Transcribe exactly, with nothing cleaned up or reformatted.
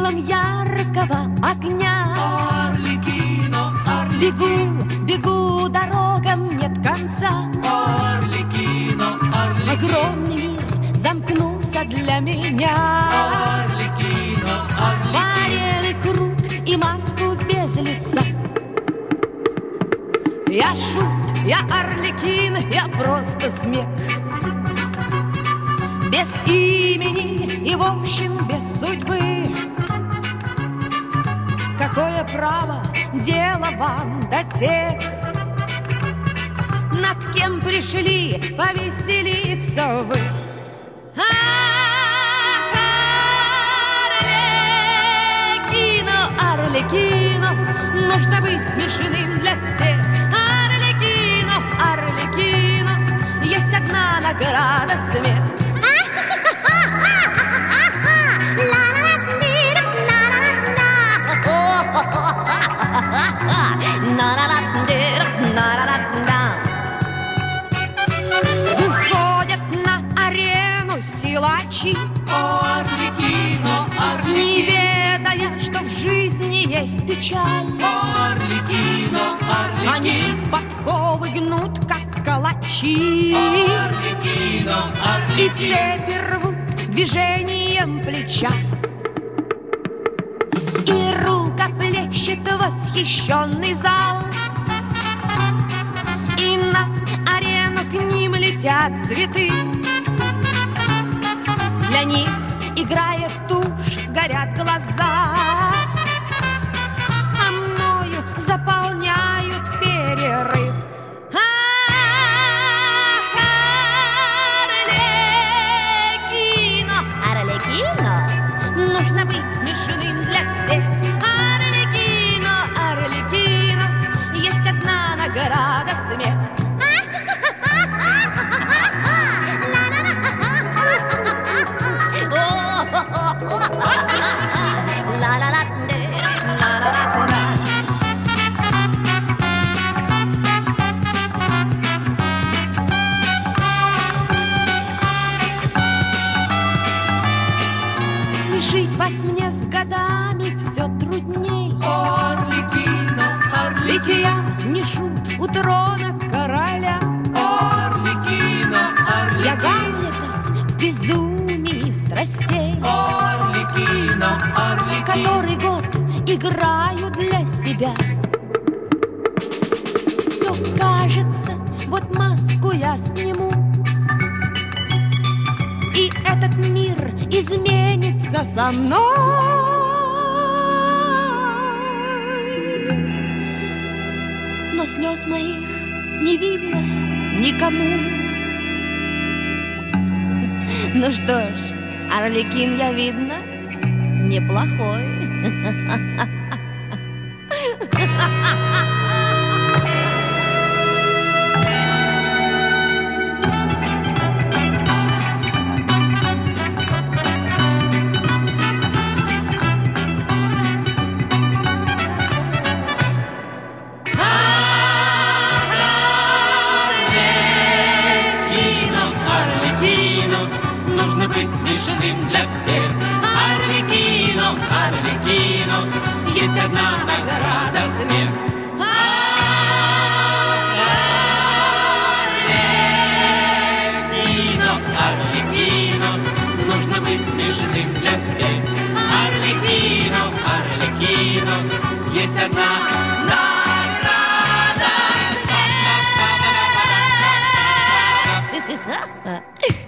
символом яркого огня. Арлекино, Арлекино, Бегу, бегу, дорогам нет конца. Арлекино, Арлекино, Огромный мир замкнулся для меня. Арлекино, Арлекино, Варенный круг и маску без лица. Я шут, я Арлекин, я просто смех. Без имени и, в общем, без судьбы. Какое право дело вам до тех, над кем пришли повеселиться вы? Ах, Арлекино, Арлекино, нужно быть смешным для всех. Арлекино, Арлекино, есть одна награда — смех. Выходят на арену силачи, Арлекино, Арлекино, не ведая, что в жизни есть печаль. Арлекино, Арлекино, Они подковы гнут, как калачи, Арлекино, и Арлекино, цепи рвут движением плеча. И рукоплещет восхищенный зал, и на арену к ним летят цветы. Для них играет тушь, горят глаза, а мною заполняют перерыв. Ах, Арлекино, Арлекино, нужно быть смешным для всех. Арлекино, Арлекино, есть одна награда — смех. Смешить вас мне с годами все трудней. Арлекино, Ведь Арлекино, я не шут у трона короля. Арлекино, Я Арлекино, Гамлета в безумии страстей, Арлекино, Арлекино, который год играю для себя. Все кажется, вот маску я сниму, и этот мир изменится со мной. Но слез моих не видно никому. Ну что ж, Арлекин, я, видно, неплохой. нужно быть смешным для всех. Арлекино, Арлекино, есть одна награда — смех. Арлекино, Арлекино, нужно быть смешным для всех. Арлекино, Арлекино, есть одна награда — смех.